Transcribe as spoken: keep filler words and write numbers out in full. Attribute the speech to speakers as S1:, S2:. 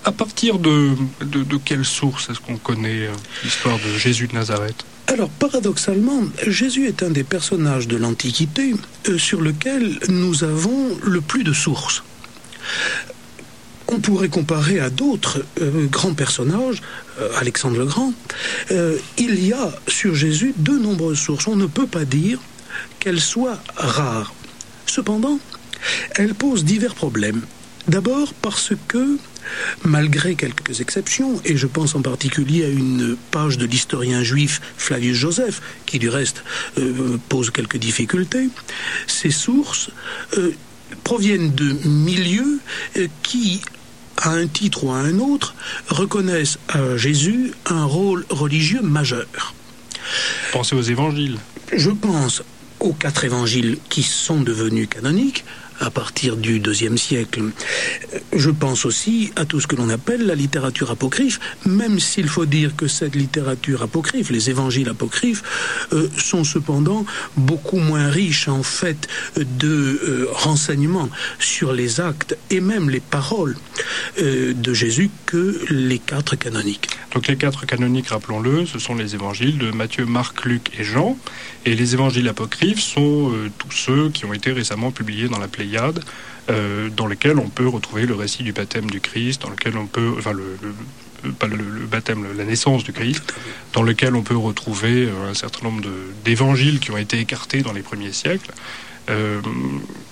S1: À partir de, de, de quelle source est-ce qu'on connaît euh, l'histoire de Jésus de Nazareth ?
S2: Alors, paradoxalement, Jésus est un des personnages de l'Antiquité euh, sur lequel nous avons le plus de sources. On pourrait comparer à d'autres euh, grands personnages, euh, Alexandre le Grand. Euh, il y a sur Jésus de nombreuses sources. On ne peut pas dire qu'elles soient rares. Cependant, elles posent divers problèmes. D'abord parce que, malgré quelques exceptions, et je pense en particulier à une page de l'historien juif Flavius Joseph, qui du reste euh, pose quelques difficultés, ces sources euh, proviennent de milieux euh, qui, à un titre ou à un autre, reconnaissent à Jésus un rôle religieux majeur.
S1: Pensez aux évangiles.
S2: Je pense aux quatre évangiles qui sont devenus canoniques à partir du deuxième siècle. Je pense aussi à tout ce que l'on appelle la littérature apocryphe, même s'il faut dire que cette littérature apocryphe, les évangiles apocryphes, euh, sont cependant beaucoup moins riches en fait de euh, renseignements sur les actes et même les paroles euh, de Jésus que les quatre canoniques.
S1: Donc les quatre canoniques, rappelons-le, ce sont les évangiles de Matthieu, Marc, Luc et Jean. Et les évangiles apocryphes sont euh, tous ceux qui ont été récemment publiés dans la Pléiade, euh, dans lesquels on peut retrouver le récit du baptême du Christ, dans lequel on peut, enfin le, le, pas le, le baptême, la naissance du Christ, dans lequel on peut retrouver euh, un certain nombre de, d'évangiles qui ont été écartés dans les premiers siècles. Euh,